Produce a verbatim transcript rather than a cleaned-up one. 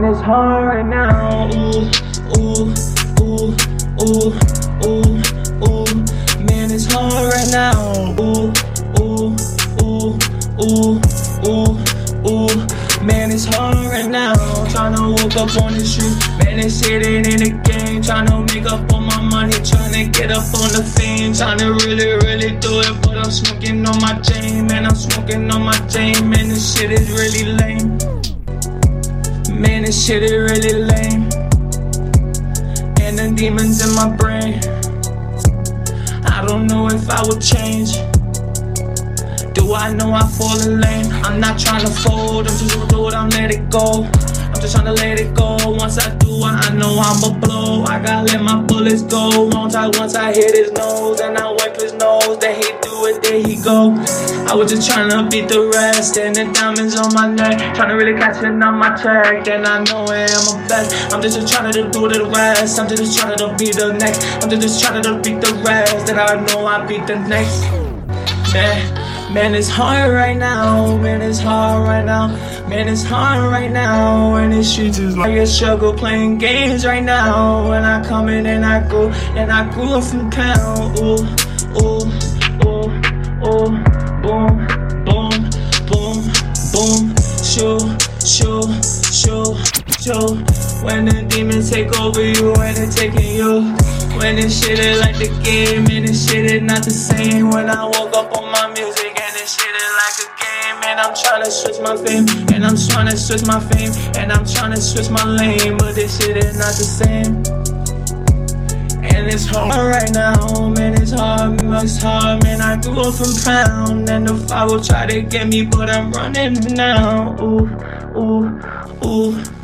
Man, it's hard right now. Ooh, ooh, ooh, ooh, ooh, ooh. Man, it's hard right now. Ooh, ooh, ooh, ooh, ooh, ooh. Man, it's hard right now. Tryna woke up on the street. Man, it's sitting in the game. Tryna make up on my money. Tryna get up on the fame. Tryna really, really do it. But I'm smoking on my chain. Man, I'm smoking on my chain. Man, this shit is really lame. Man, this shit is really lame. And the demons in my brain. I don't know if I would change. Do I know I fall in lane? I'm not trying to fold, I'm just gonna do it, I'm let it go. I'm just trying to let it go. Once I do it, I know I'ma blow. I gotta let my bullets go. Once I, once I hit his nose and I wipe his nose, then he do it, there he go. I was just trying to beat the rest, and the diamonds on my neck, trying to really catch it on my check. Then I know I am a best. I'm just, just trying to do the rest. I'm just, just trying to beat the next. I'm just, just trying to beat the rest. Then I know I beat the next. Man. Man, it's hard right now. Man, it's hard right now. Man, it's hard right now. And the streets is like a struggle playing games right now. When I come in and I go, and I grew up from town. Ooh, ooh, ooh, ooh, boom, boom, boom, boom. Shoo, shoo, shoo, shoo. When the demons take over you, when they're taking you. When this shit is like the game, and this shit is not the same. When I woke up on my music, and this shit is like a game. And I'm tryna switch my fame, and I'm tryna switch my fame, and I'm tryna switch my lane, but this shit is not the same. And it's hard right now, man, it's hard, it's hard, man. I grew up from Pound, and the fire will try to get me, but I'm running now. Ooh, ooh, ooh.